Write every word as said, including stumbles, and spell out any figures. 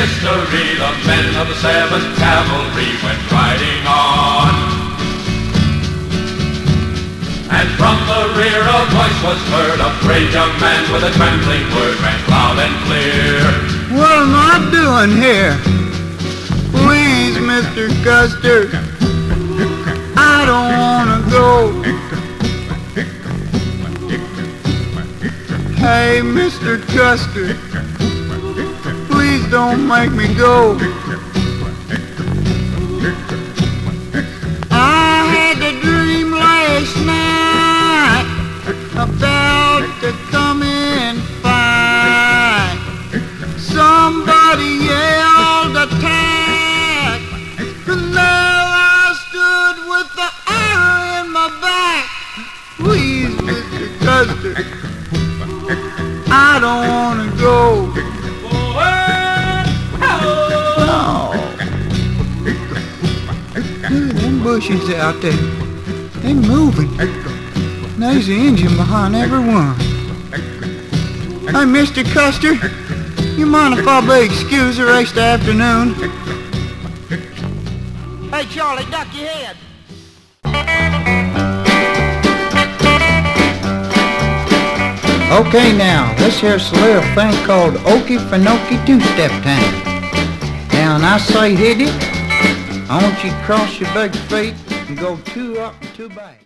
history, the men of the seventh Cavalry went riding on. And from the rear a voice was heard, a brave young man with a trembling word rang loud and clear. What am I doing here? Please, Mister Custer, I don't want to go. Hey, Mister Custer, please don't make me go. I had a dream last night about to come in fight. Somebody yelled attack, and there I stood with the arrow in my back. Please, Mister Custer, I don't want to go. No. Look at them bushes out there. They moving. There's an engine behind every one. Hey, Mister Custer, you mind if I be excused the rest of the afternoon? Hey, Charlie, duck your head. Okay, now, let's hear a little thing called Okey Finoki Two-Step Time. Now, when I say hit it, I want you to cross your big feet and go two up and two back.